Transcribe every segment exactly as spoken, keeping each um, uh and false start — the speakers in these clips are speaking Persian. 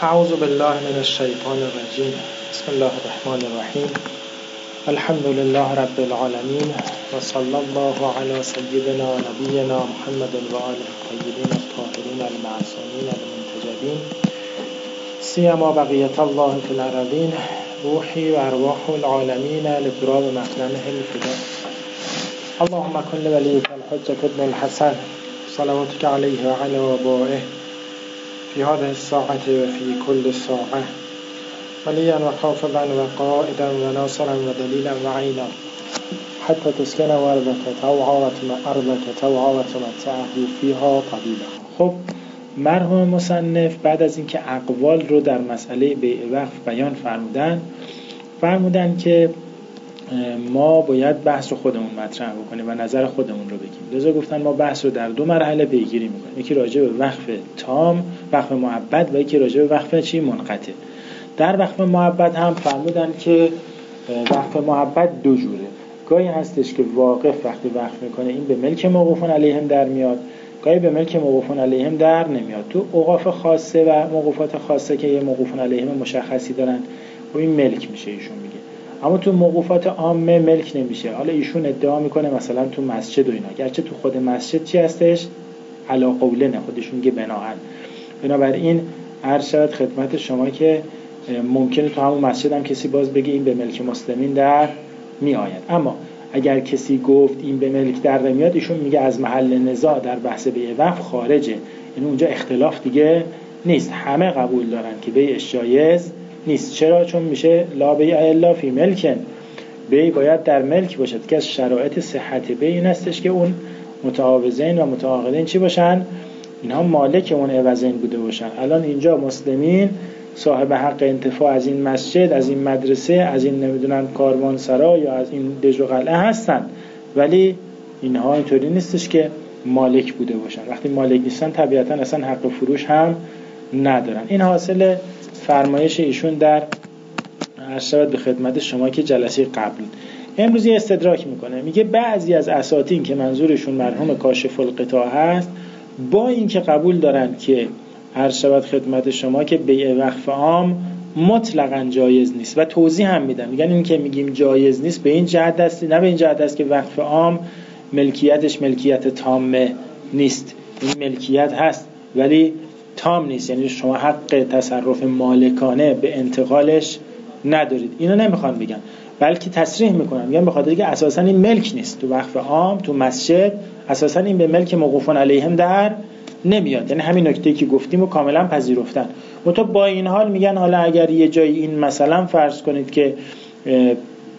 اعوذ بالله من الشیطان الرجیم. بسم الله الرحمن الرحیم. الحمد لله رب العالمین و صلی الله علی سیدنا و نبینا محمد و آله الطیبین الطاهرین المعصومین المنتجبین سیما بقیة الله فی الارضین روحی و ارواح العالمین لتراب مقدمه الفدا. اللهم کن لولیک الحجة ابن الحسن صلواتك علیه و علی آبائه في هذه الساعة وفي كل ساعة وليا وحافظا وقائدا وناصرا ودليلا وعينا حتى تسكن أرضك طوعا وتمتعه فيها طويلا. خب مرحوم مصنف بعد از اینکه اقوال رو در مسئله بیع وقف بیان فرمودن فرمودن که ما باید بحث رو خودمون مطرح بکنیم و نظر خودمون رو بگیم. لذا گفتن ما بحث رو در دو مرحله پیگیری میکنیم، یکی راجع به وقف تام، وقف مؤبد، و یکی راجع به وقف چی منقطع. در وقف مؤبد هم فرمودن که وقف مؤبد دو جوره. گاهی هستش که واقف وقتی وقف میکنه این به ملک موقوفون علیهم در میاد، گاهی به ملک موقوفون علیهم در نمیاد. تو اوقاف خاصه و موقوفات خاصه که یه موقوفون علیهم مشخصی دارن و این ملک میشه ایشون میگه، اما تو موقوفات عامه ملک نمیشه. حالا ایشون ادعا میکنه مثلا تو مسجد و اینا، گرچه تو خود مسجد چی هستش؟ علا قوله نه، خودشون میگه بناهن. بنابراین عرض شد خدمت شما که ممکنه تو همون مسجد هم کسی باز بگه این به ملک مسلمین در می آید، اما اگر کسی گفت این به ملک در نمیاد ایشون میگه از محل نزاع در بحث بیع وقف خارجه. این اونجا اختلاف دیگه نیست، همه قبول دارن که بیعش جایز نیست. چرا؟ چون میشه لا بیع الا فی ملکن، بیع باید در ملک باشد که از شرایط صحت بیع این هستش که اون متعاوضین و متعاقدین چی باشن؟ اینها مالک اون عوضین بوده باشن. الان اینجا مسلمین صاحب حق انتفاع از این مسجد، از این مدرسه، از این نمیدونن کاروانسرا یا از این دژ و قلعه هستن، ولی اینها اینطوری نیستش که مالک بوده باشن. وقتی مالک نیستن طبیعتا اصلا حق فروش هم ندارن. این حاصل فرمایش ایشون در عرض شود به خدمت شما که جلسه قبل. امروز یه استدراک میکنه، میگه بعضی از اساتین که منظورشون مرحوم کاشف القطاع هست با اینکه قبول دارن که عرض شود خدمت شما که بیع وقف عام مطلقاً جایز نیست و توضیح هم میدن، میگن این که میگیم جایز نیست به این جهت است، نه به این جهت است که وقف عام ملکیتش ملکیت تامه نیست، این ملکیت هست ولی تام نیست، یعنی شما حق تصرف مالکانه به انتقالش ندارید. اینو نمیخوان بگن، بلکه تصریح میکنن، میگن به خاطر که اساسا این ملک نیست. تو وقف عام تو مسجد اساسا این به ملک موقوفون علیهم در نمیاد، یعنی همین نکته‌ای که گفتیم و کاملا پذیرفتن. منتها با این حال میگن حالا اگر یه جایی این مثلا فرض کنید که اه اه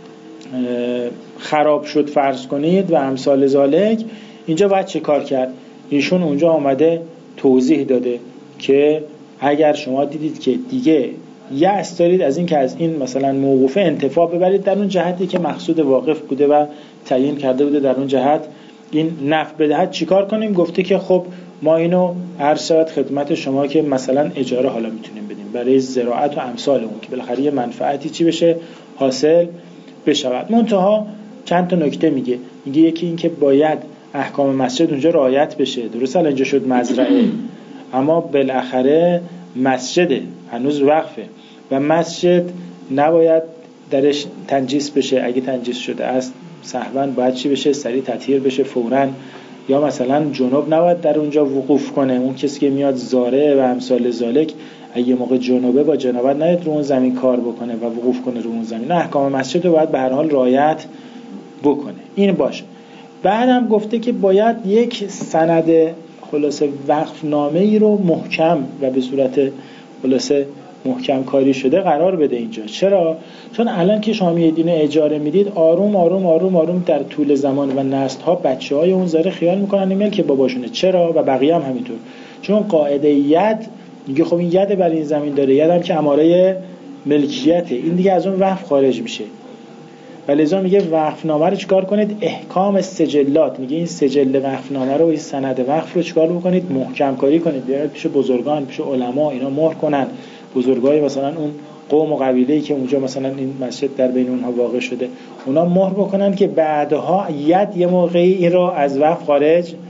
خراب شد فرض کنید و امثال ذالک، اینجا باید چه کار کرد؟ ایشون اونجا آمده توضیح داده که اگر شما دیدید که دیگه یأس دارید از این که از این مثلا موقوفه انتفاع ببرید در اون جهتی که مقصود واقف بوده و تعیین کرده بوده در اون جهت این نفع بدهد، چیکار کنیم؟ گفته که خب ما اینو عرض شود خدمت شما که مثلا اجاره حالا میتونیم بدیم برای زراعت و امثال اون که بالاخره یه منفعتی چی بشه حاصل بشود. منتها چند تا نکته میگه. میگه یکی این که باید احکام مسجد اونجا رعایت بشه. درسته الان اینجا شد مزرعه، اما بالاخره مسجده، هنوز وقفه و مسجد نباید درش تنجیس بشه. اگه تنجیس شده است سهواً باید چی بشه؟ سریع تطهیر بشه فوراً. یا مثلا جنوب نباید در اونجا وقوف کنه، اون کسی که میاد زاره و امثال ذالک اگه موقع جنوبه با جنابت نیاد رو اون زمین کار بکنه و وقوف کنه رو اون زمین. احکام مسجد رو باید به هر حال رعایت بکنه. این باشه. بعدم گفته که باید یک سند خلاصه وقف نامه ای رو محکم و به صورت خلاصه محکم کاری شده قرار بده اینجا. چرا؟ چون الان که شما میید اینو اجاره میدید آروم آروم آروم آروم در طول زمان و نسل ها بچه های اون ذره خیال میکنن این ملک باباشونه. چرا؟ و بقیه هم همینطور. چون قاعده ید میگه خب این ید بر این زمین داره، ید هم که اماره ملکیته، این دیگه از اون وقف خارج میشه. ولذا میگه وقفنامه رو چیکار کنید؟ احکام سجلات، میگه این سجل وقفنامه رو، این سند وقف رو چیکار بکنید؟ محکم کاری کنید، بیارید پیش بزرگان، پیش علما، اینا مهر کنن. بزرگای مثلا اون قوم و قبیله‌ای که اونجا مثلا این مسجد در بین اونها واقع شده، اونا مهر بکنن که بعدها ید یه موقعی این رو از وقف خارج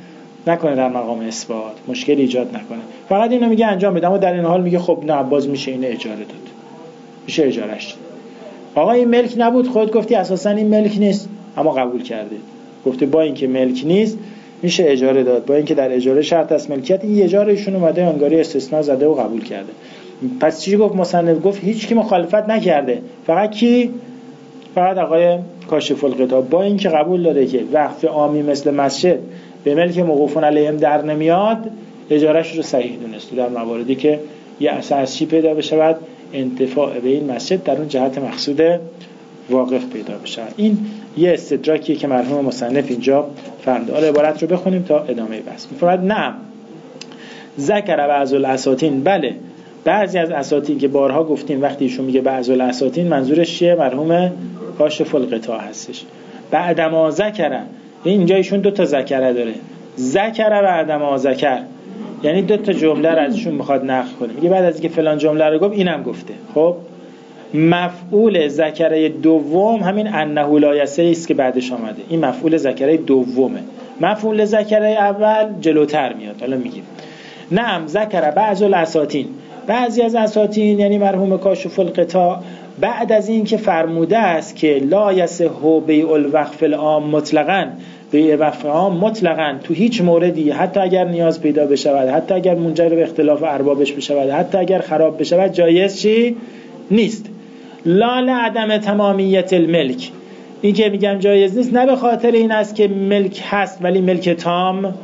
نکنه در مقام اثبات، مشکل ایجاد نکنه، فقط اینو میگه انجام بده. اما در این حال میگه خب نه باز میشه این اجاره داد، میشه اجارهش. آقا این ملک نبود، خودت گفتی اساسا این ملک نیست اما قبول کرده، گفته با اینکه ملک نیست میشه اجاره داد، با اینکه در اجاره شرط است ملکیت، این اجاره ایشون اومده انگاری استثناء زده و قبول کرده. پس چی گفت مصنف؟ گفت هیچ کی مخالفت نکرده، فقط کی؟ فقط آقای کاشف الغطا، با اینکه قبول داره که وقف عامی مثل مسجد به ملک موقوفون علیهم در نمیاد، اجارهش رو صحیح دونست در مواردی که یه اثر از چی پیدا بشه، انتفاع به این مسجد در اون جهت مقصود واقف پیدا بشه. این یه استدراکیه که مرحوم مصنف اینجا فرموده. حالا عبارت رو بخونیم تا ادامه بحث. می‌فرماید نعم ذکر بعض الاساطین، بله بعضی از اساطین که بارها گفتیم وقتی ایشون میگه بعض الاساطین منظورش چیه؟ مرحوم کاشف الغطا هستش. بعدما ذکر، اینجا ایشون دو تا ذکر داره، ذکر بعدما ذکر، یعنی دو تا جمله رو ازشون میخواد نقل کنه. میگه بعد از اینکه فلان جمله رو گفت اینم گفته. خب مفعول ذکره دوم همین انه لا یسعی است که بعدش آمده، این مفعول ذکره دومه. مفعول ذکره اول جلوتر میاد، حالا میگیم. نعم ذکر بعض الاساطین، بعضی از اساطین یعنی مرحوم کاشف الغطا بعد از این که فرموده است که لا یصح بیع الوقف العام مطلقاً، بیع وقف عام مطلقاً تو هیچ موردی، حتی اگر نیاز پیدا بشود، حتی اگر منجر به اختلاف اربابش بشود، حتی اگر خراب بشود، جایز چی نیست. لا لعدم تمامیت الملک، این که میگم جایز نیست نه به خاطر این است که ملک هست ولی ملک تام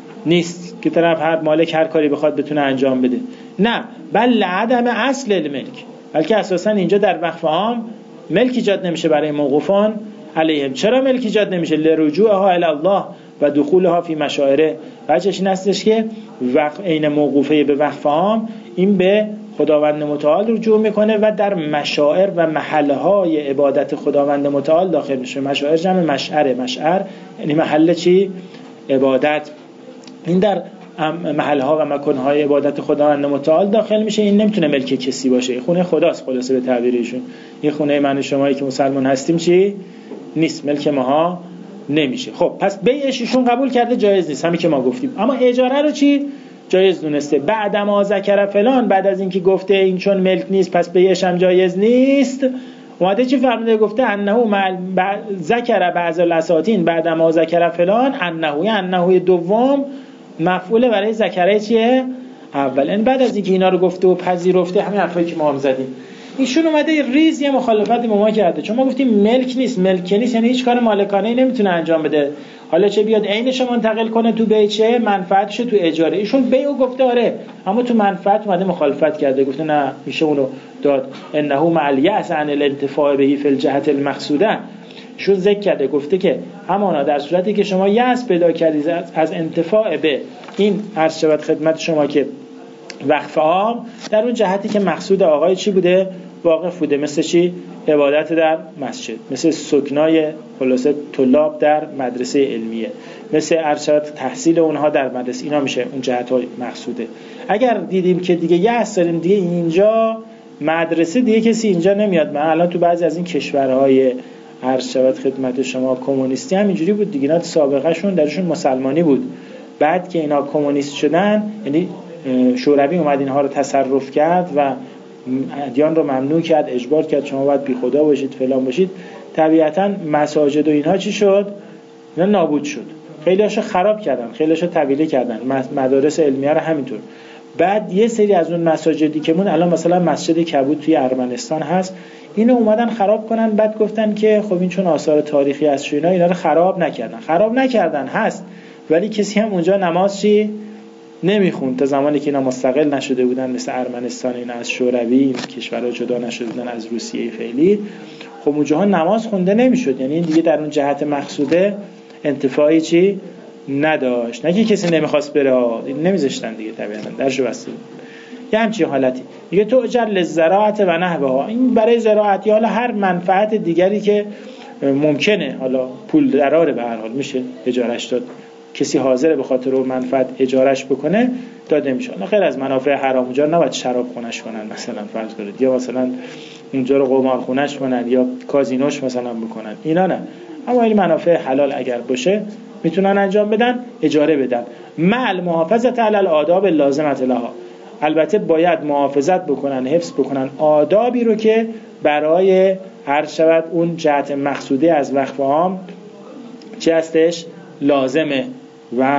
نیست که طرف هر مالک هر کاری بخواد بتونه انجام بده، نه، بل لعدم اصل الملک، بلکه اساسا اینجا در وقف عام ملک ایجاد نمیشه برای موقوفان علیهم. چرا ملک ایجاد نمیشه؟ لرجوعها الی الله و دخولها فی مشاعره. وجهش این هستش که وقف عین موقوفه به وقف عام این به خداوند متعال رجوع میکنه و در مشاعر و محلهای عبادت خداوند متعال داخل میشه. مشاعر جمع مشعره، مشعر یعنی محل چی؟ عبادت. این در محلها و مکانهای عبادت خداوند متعال داخل میشه. این نمیتونه ملک کسی باشه، این خونه خداست خلاصه به تعبیرشون. این خونه من و شمایی که مسلمان هستیم چی؟ نیست، ملک ماها نمیشه. خب پس بیعش ایشون قبول کرده جایز نیست، همین که ما گفتیم. اما اجاره رو چی؟ جایز دونسته. بعد ما ذکر فلان، بعد از اینکه گفته این چون ملک نیست پس بیعش هم جایز نیست، اومده چی فرموده؟ گفته انه ب... ذکر بعض الاساطین بعد ما ذکر فلان، انه انه دوم مفعول برای ذکره چیه؟ اول. این بعد از اینکه اینا رو گفته و پذیرفته، همین حرفایی که ما هم زدیم، ایشون اومده ریز یه مخالفتی با ما کرده. چون ما گفتیم ملک نیست، ملک نیست یعنی هیچ کار مالکانه‌ای نمیتونه انجام بده، حالا چه بیاد عینش منتقل کنه تو بیع، چه منفعتش تو اجاره. ایشون بیع گفته آره، اما تو منفعت اومده مخالفت کرده، گفته نه میشه اونو داد. انه مع الیأس عن الانتفاع به فی الجهت المقصوده. ایشون ذکر کرده، گفته که همانا در صورتی که شما یأس پیدا کردید از انتفاع به این، عرض شود خدمت شما که وقف عام در اون جهتی که مقصود آقای چی بوده؟ واقف بوده. مثل چی؟ عبادت در مسجد، مثل سکنای خلاصه طلاب در مدرسه علمیه، مثل ارشاد تحصیل اونها در مدرسه، اینا میشه اون جهت‌های مقصوده. اگر دیدیم که دیگه یأس داریم دیگه اینجا مدرسه دیگه کسی اینجا نمیاد، من الان تو بعضی از این کشورهای ارشاد خدمت شما کمونیستی هم اینجوری بود دیگه، اینا سابقه شون درشون مسلمانی بود، بعد که اینا کمونیست شدن یعنی شوروی اومد اینها رو تصرف کرد و ادیان رو ممنوع کرد، اجبار کرد شما باید بی خدا باشید فلان باشید، طبیعتاً مساجد و اینها چی شد؟ اینا نابود شد، خیلیاشو خراب کردن، خیلیاشو تبدیل کردن، مدارس علمیه رو همینطور. بعد یه سری از اون مساجدی که مون الان مثلا مسجد کبود توی ارمنستان هست، اینو اومدن خراب کنن، بعد گفتن که خب این چون آثار تاریخی است اینا اینا رو خراب نکردن. خراب نکردن هست، ولی کسی هم اونجا نماز چی نمیخوند تا زمانی که اینا مستقل نشده بودن، مثل ارمنستان این از شوروی، این کشورها جدا نشده بودن از روسیه فعلی، خب اونجاها نماز خونده نمیشد، یعنی این دیگه در اون جهت مقصوده انتفاعی چی نداشت، نه که کسی نمیخواست بره، نمیذاشتن دیگه طبیعتا درشو بسته. یه همچین حالتی دیگه تو اجر للزراعت و نحوها، این برای زراعت یا حالا هر منفعت دیگری که ممکنه حالا پول دراره به هر حال میشه اجارش داد، کسی حاضره به خاطر اون منفعت اجارش بکنه داده میشه. نه غیر از منافع حرام، اونجا نباید شراب خونش کنن مثلا فرض کنید، یا مثلا اونجا رو قمار خونش کنن یا کازینوش مثلا بکنن، اینا نه. اما این منافع حلال اگر باشه میتونن انجام بدن، اجاره بدن، مع المحافظت علی الآداب اللازمه لها. البته باید محافظت بکنن، حفظ بکنن آدابی رو که برای هر شود اون جهت مقصوده از وقف عام چه هستش لازمه و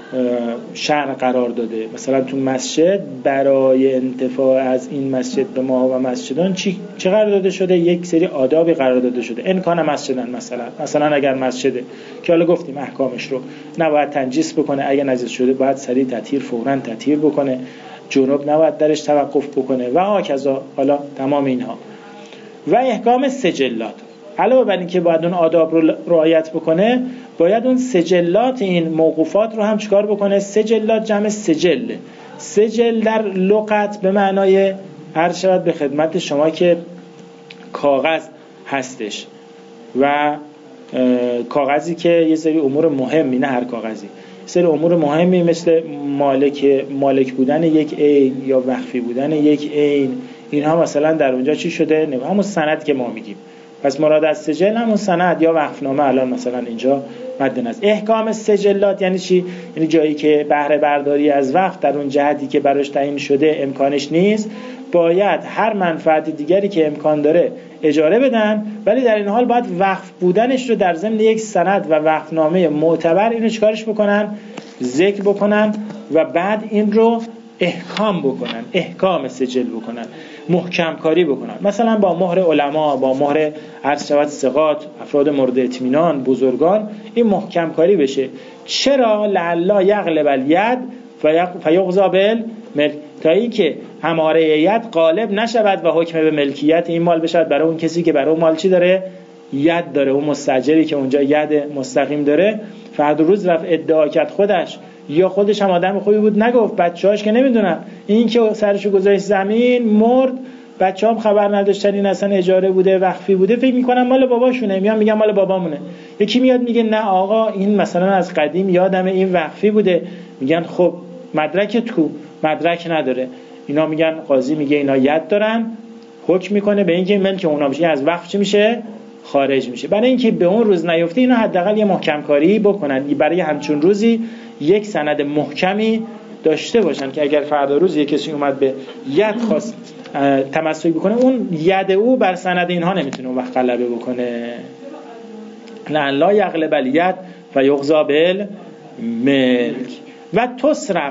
شرع قرار داده. مثلا تو مسجد برای انتفاع از این مسجد به ما و مسجدان چی چه قرار داده شده؟ یک سری آدابی قرار داده شده. امکان مسجدن مثلا مثلا اگر مسجده که حالا گفتیم احکامش رو، نباید تنجیس بکنه، اگه نجس شده باید سریع تطهیر فوراً تطهیر بکنه، جنوب نباید درش توقف بکنه و هاکذا. حالا تمام اینها و احکام سجلات، علاوه بر این که باید اون آداب رو رعایت بکنه، باید اون سجلات این موقوفات رو هم چیکار بکنه؟ سجلات جمع سجل. سجل در لغت به معنای هر شود به خدمت شما که کاغذ هستش و کاغذی که یه سری امور مهمی، نه هر کاغذی، سری امور مهمی مثل مالک مالک بودن یک عین یا وقفی بودن یک عین، اینها مثلا در اونجا چی شده؟ نه همون سند که ما میگیم. پس مراد از سجل همون سند یا وقفنامه الان مثلا اینجا مد نظر. احکام سجلات یعنی چی؟ یعنی جایی که بهره برداری از وقف در اون جهتی که براش تعیین شده امکانش نیست، باید هر منفعت دیگری که امکان داره اجاره بدن، ولی در این حال باید وقف بودنش رو در ضمن یک سند و وقفنامه معتبر اینو چیکارش بکنن؟ ذکر بکنن و بعد این رو احکام بکنن، احکام سجل بکنن، محکم کاری بکنن. مثلا با مهر علما، با مهر عرض شود ثقات، افراد مورد اطمینان، بزرگان، این محکم کاری بشه. چرا؟ لعلا یغلب الید فیغضی بالملک، تا این که اماره ید غالب نشود و حکم به ملکیت این مال بشود برای اون کسی که برای اون مال چی داره؟ ید داره. اون مستاجری که اونجا ید مستقیم داره، فردا روز رفت ادعا کرد خودش یا خودش هم آدم خوبی بود نگفت، بچه‌هاش که نمیدونن، این که سرشو گذاشت زمین مرد، بچه‌هام خبر نداشتن این اصلا اجاره بوده، وقفی بوده، فکر میکنن مال باباشونه، میان میگن مال بابامونه. یکی میاد میگه نه آقا این مثلا از قدیم یادمه این وقفی بوده، میگن خب مدرکت کو؟ مدرک نداره. اینا میگن قاضی میگه اینا ید دارن، حکم میکنه به اینکه ملک اونا میشه، از وقف چی میشه؟ خارج میشه. برای اینکه به اون روز نیفته اینا حداقل یه محکم کاری بکنن، برای همچون روزی یک سند محکمی داشته باشن که اگر فردا روز یک کسی اومد به ید خواست تمسک بکنه، اون ید او بر سند اینها نمیتونه اون وقت غلبه بکنه. لا یغلب الید فیغضی بالملک و تصرف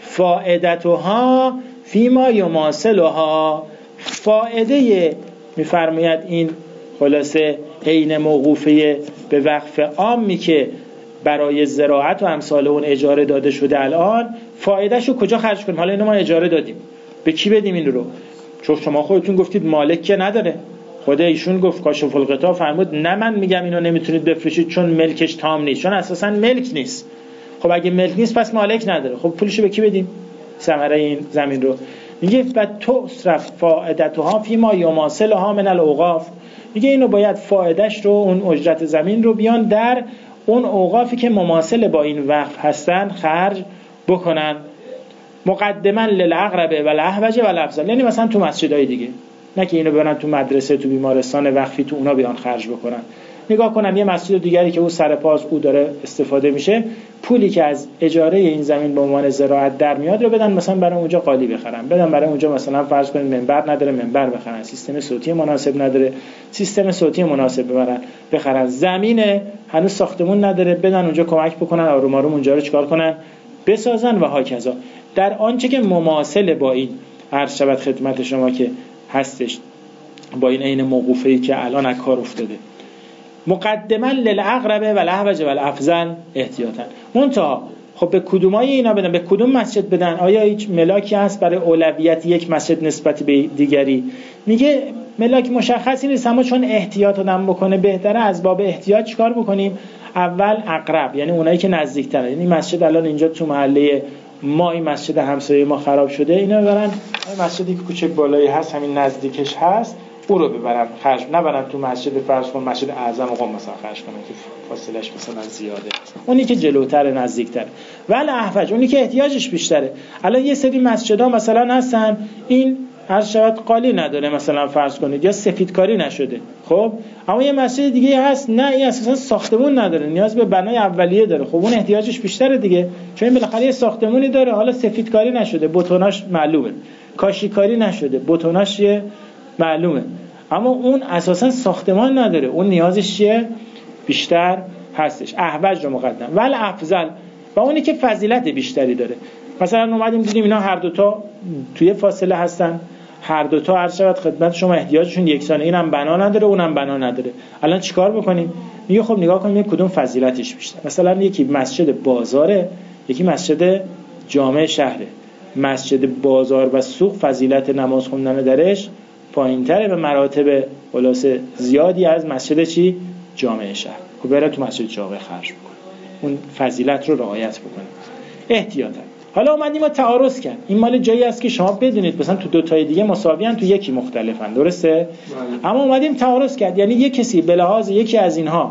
فائدتها فیما یماثلها. فائده میفرماید این خلاصه عین موقوفه به وقف عامی که برای زراعت و امثال اون اجاره داده شده، الان فایدهشو کجا خرج کنیم؟ حالا اینو ما اجاره دادیم، به کی بدیم این رو؟ چون شما خودتون گفتید مالک که نداره، خود ایشون گفت کاشف الغطا فرمود نه من میگم اینو نمیتونید بفروشید چون ملکش تام نیست، چون اساسا ملک نیست. خب اگه ملک نیست پس مالک نداره، خب پولشو به کی بدیم؟ ثمره این زمین رو. میگه و تصرف فائدتها فیما یماثلها من الاوقاف، میگه اینو باید فایدهش رو، اون اجرت زمین رو بیان در اون اوقافی که مماثل با این وقف هستن خرج بکنن. مقدما للعقرب و الاحوج و الافضل، یعنی مثلا تو مسجدهای دیگه، نه که اینو ببرن تو مدرسه، تو بیمارستان وقفی، تو اونا بیان خرج بکنن. نگاه کنن یه مسجد دیگری که او سرپاس او داره استفاده میشه، پولی که از اجاره این زمین به عنوان زراعت در میاد رو بدن، مثلا برای اونجا قالی بخرن، بدن برای اونجا مثلا فرض کنید منبر نداره منبر بخرن، سیستم صوتی مناسب نداره سیستم صوتی مناسب ببرن بخرن، زمین هنوز ساختمون نداره بدن اونجا کمک بکنن، آروم آروم اونجا رو چیکار کنن؟ بسازن و هاکذا. در آنچه که مماثل با این عرض شود خدمت شما که هستش، با این عین موقوفه‌ای که الان از کار افتاده، مقدما للعقرب و الاحوج و الافضل احتیاطا. منتها خب به کدومای اینا بدن؟ به کدوم مسجد بدن؟ آیا هیچ ملاکی هست برای اولویت یک مسجد نسبت به دیگری؟ میگه ملاک مشخصی نیست، اما چون احتیاط آدم بکنه بهتره از باب احتیاط چیکار بکنیم؟ اول اقرب، یعنی اونایی که نزدیک‌تره. یعنی مسجد الان اینجا تو محله ما، این مسجد همسایه ما خراب شده، اینا ببرن مسجدی که کوچک بالایی هست همین نزدیکش هست او رو ببرن خرج، نبرن تو مسجد فرض کن مسجد اعظم قم مثلا خرج کنن که فاصلهش مثلا زیاده، اونی که جلوتر نزدیکتر. ولی احوج اونی که احتیاجش بیشتره. الان یه سری مسجدها مثلا هستن این هر شود قالی نداره مثلا فرض کنید، یا سفیدکاری نشده. خب اما یه مسجد دیگه هست نه این اساسا ساختمون نداره، نیاز به بنای اولیه داره. خب اون احتیاجش بیشتره دیگه، چون این بالاخره یه ساختمونی داره، حالا سفیدکاری نشده، بتوناش معلومه، کاشیکاری نشده، بتوناش معلومه، اما اون اساسا ساختمان نداره، اون نیازش چیه؟ بیشتر هستش. احوج رو مقدم ول افضل، و اونی که فضیلت بیشتری داره. مثلا اومدیم دیدیم اینا هر دوتا توی فاصله هستن، هر دوتا هر شود خدمت شما احتیاجشون یکسانه، اینم بنا نداره اونم بنا نداره. الان چیکار بکنیم؟ میگه خب نگاه کنیم کدوم فضیلتش بیشتر. مثلا یکی مسجد بازاره، یکی مسجد جامع شهره. مسجد بازار و سوق فضیلت نماز خوندن درش پایین‌تره به مراتب خلاصه زیادی از مسجد چی؟ جامع شهر. خب برای تو مسجد جامع خرج بکن، اون فضیلت رو رعایت بکنید احتیاطاً. حالا اومدیم ما تعارض کرد، این مال جایی است که شما بدونید مثلا تو دو تای دیگه مساویان، تو یکی مختلفن، درسته؟ اما اومدیم تعارض کرد، یعنی یک کسی به لحاظ یکی از اینها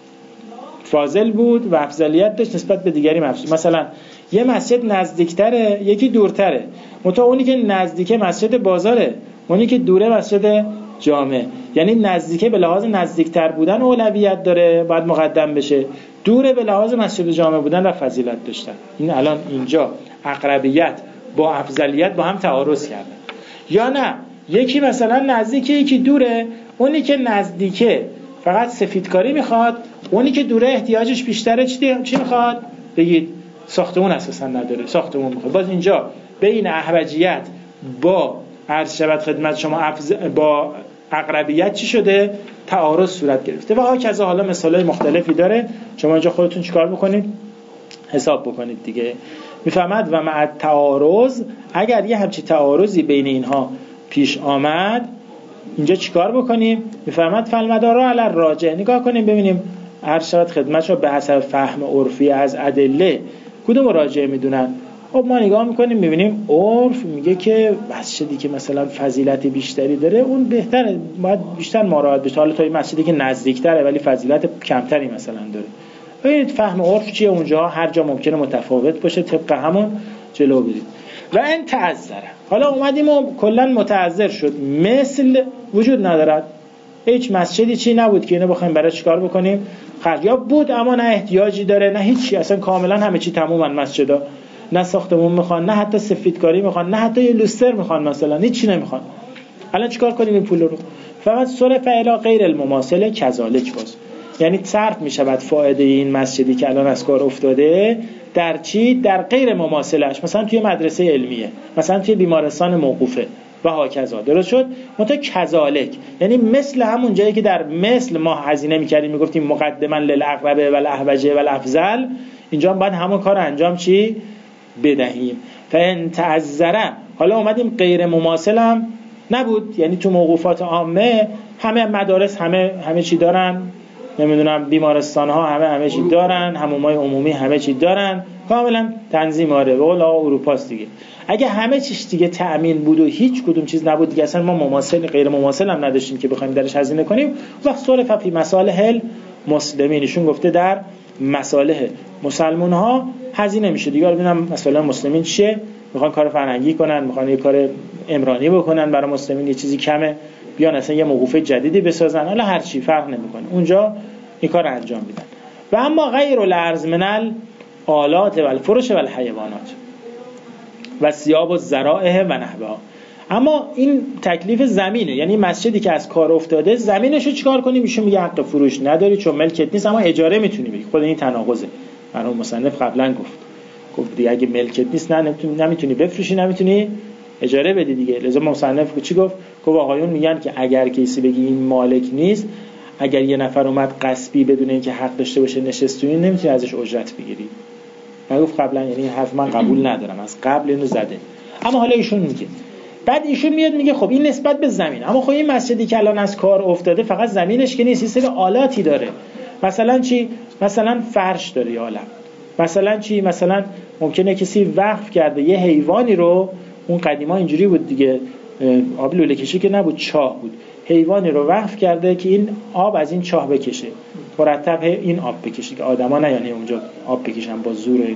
فاضل بود و افضلیت داشت نسبت به دیگری مفضول. مثلا یه مسجد نزدیکتره یکی دورتره، متا اونی که نزدیکه مسجد بازاره، اونی که دوره مسجد جامع، یعنی نزدیکه به لحاظ نزدیکتر بودن اولویت داره باید مقدم بشه، دوره به لحاظ مسجد جامع بودن و فضیلت داشتن. این الان اینجا اقربیت با افضلیت با هم تعارض کردن. یا نه یکی مثلا نزدیکه یکی دوره، اونی که نزدیکه فقط سفیدکاری میخواد، اونی که دوره احتیاجش بیشتره چی چی میخواد؟ بگید ساختمون اساسا نداره، ساختمون میخواد. باز اینجا بین احوجیت با عرض شود خدمت شما افز... با اقربیت چی شده؟ تعارض صورت گرفته. و ها کذا حالا مثالای مختلفی داره، شما اینجا خودتون چیکار بکنید؟ حساب بکنید دیگه. میفهمد و مع تعارض، اگر یه همچین تعارضی بین اینها پیش آمد اینجا چیکار بکنیم؟ میفهمد فالمدارا علی الراجح، نگاه کنیم ببینیم هر شرط خدمت رو به حسب فهم عرفی از ادله کدوم راجع میدونن. خب ما نگاه میکنیم میبینیم عرف میگه که مسجدی که مثلا فضیلت بیشتری داره اون بهتره، باید بیشتر مراعات بشه، حالا تا این مسجدی که نزدیکتره ولی فضیلت کمتری مثلا داره. ببینید فهم عرف چیه اونجا، هر جا ممکنه متفاوت باشه، طبق همون جلو برید. و ان تعذر، حالا اومدیم و کلا متعذر شد، مثل وجود ندارد، هیچ مسجدی چی نبود که اینو بخوایم برای چیکار بکنیم خرج، یا بود اما نه احتیاجی داره نه هیچی، اصلا کاملا همه چی تمومن مسجدا، نه ساختمون میخوان نه حتی سفیدکاری میخوان نه حتی یه لوستر میخوان، مثلا هیچی نمیخوان. الان چیکار کنیم این پول رو؟ فقط صرف الی غیر المماثله کذالک، باز یعنی صرف میشود فایده این مسجدی که الان از کار افتاده در چی؟ در غیر مماثلش، مثلا توی مدرسه علمیه، مثلا توی بیمارستان موقوفه و هاکذا. درست شد؟ متا کذالک یعنی مثل همون جایی که در مثل ما هزینه میکردیم میگفتیم مقدما للاقرب و الاحوجه و الافضل، اینجا باید همون کار انجام چی بدهیم. فان تعذر، حالا اومدیم غیر مماثل هم نبود، یعنی تو موقوفات عامه همه مدارس همه همه چی دارن، نمیدونم بیمارستان ها همه همه چی دارن، حمومای عمومی همه چی دارن، کاملا تنظیم آره به قول آقا اروپاست دیگه. اگه همه چیز دیگه تأمین بود و هیچ کدوم چیز نبود دیگه، اصلا ما مماثل غیر مماثل هم نداشتیم که بخوایم درش هزینه کنیم، وقت صرف فی مصالح المسلمینشون گفته در مصالح مسلمان ها هزینه میشه دیگه. ببینم مصالح مسلمین چیه، میخوان کار فرهنگی کنن، میخوان یه کار عمرانی بکنن برای مسلمین، یه چیزی کمه بیان اصلا یه موقوفه جدیدی بسازن، حالا هر چی فرق نمیکنه اونجا این کار انجام میدن. و اما غیر الارض من الآلات و الفرش و الحیوانات و ثیاب و ذرائح و نحوها، اما این تکلیف زمینه، یعنی مسجدی که از کار افتاده زمینشو چیکار کنیم؟ ایشون میگه حق فروش نداری چون ملکت نیست، اما اجاره میتونی بگی. خود این تناقضه، مرحوم مصنف قبلا گفت گفت دیگه اگه ملکت نیست نه نمیتونی نمیتونی بفروشی نمیتونی اجاره بدی دیگه. لذا مصنف چی گفت؟ گفت آقایون میگن که اگر کسی بگی این مالک نیست، اگر یه نفر اومد غصبی بدون اینکه حق داشته باشه نشست تو این، نمیتونی ازش اجرت بگیری. گفت قبلا، یعنی حرف من قبول ندارم، از قبل اینو زده. اما حالا ایشون میگه، بعد ایشون میاد میگه خب این نسبت به زمین، اما خب این مسجدی که الان از کار افتاده فقط زمینش که نیست، یه سری آلاتی داره. مثلا چی؟ مثلا فرش داره یا عالم. مثلا چی؟ مثلا ممکنه کسی وقف کرده یه حیوانی رو، اون قدیما اینجوری بود دیگه، آب لوله کشی که نبود، چاه بود، حیوانی رو وقف کرده که این آب از این چاه بکشه، مرتب این آب بکشه که آدما نه یعنی اونجا آب بکشن با زور و اینا،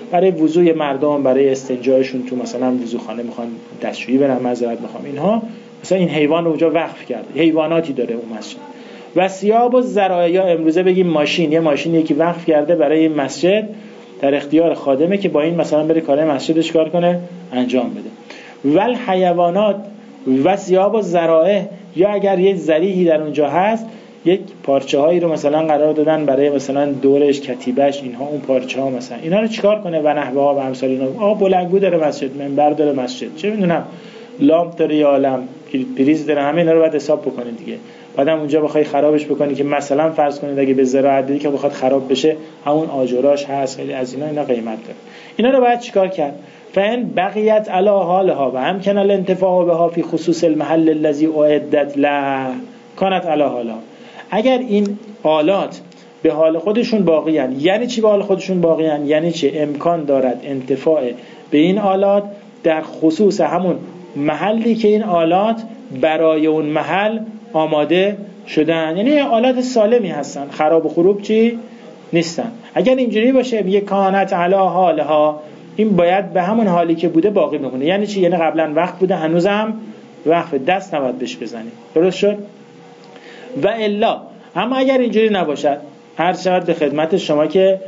برای وضوء مردم، برای استنجایشون تو مثلا وضوخانه میخوان دستشویی برن، معذرت میخوام، اینها مثلا این حیوان رو اونجا وقف کرده، حیواناتی داره اون مسجد. و ثیاب و ذرایع، یا امروزه بگیم ماشین، یه ماشینی که وقف کرده برای این مسجد در اختیار خادمه که با این مثلا بره کارهای مسجدش کار کنه، انجام بده. ول حیوانات و ثیاب و ذرایع، یا اگر یه ذریحی در اونجا هست، یک پارچه هایی رو مثلا قرار دادن برای مثلا دورش، کتیبش، اینها، اون پارچه ها مثلا اینا رو چیکار کنه و نحوه ها و امثال اینا. آ بلندگو داره مسجد، منبر داره مسجد، چه میدونم لامپ داره یا لامپ پریز داره، همه اینا رو باید حساب بکنید دیگه. بعدم اونجا بخوای خرابش بکنی که مثلا فرض کنید اگه به زراعت دیگه که بخواد خراب بشه، همون آجراش هست، خیلی از اینا اینا قیمت داره. اینا رو باید چیکار کرد؟ فان بقیت علی حالها و امکن الانتفاع بها فی خصوص المحل الذي اعدت له کانت علی حالها. اگر این آلات به حال خودشون باقیان، یعنی چی به حال خودشون باقیان؟ یعنی چه امکان دارد انتفاع به این آلات در خصوص همون محلی که این آلات برای اون محل آماده شدن، یعنی آلات سالمی هستن، خراب و خروب چی نیستن. اگر اینجوری باشه میگه کانت علی حالها، این باید به همون حالی که بوده باقی بمونه. یعنی چی؟ یعنی قبلا وقت بوده، هنوزم وقت، دست نباید بهش بزنی. درست شد؟ و الا، اما اگر اینجوری نباشد، هر شود به خدمت شما که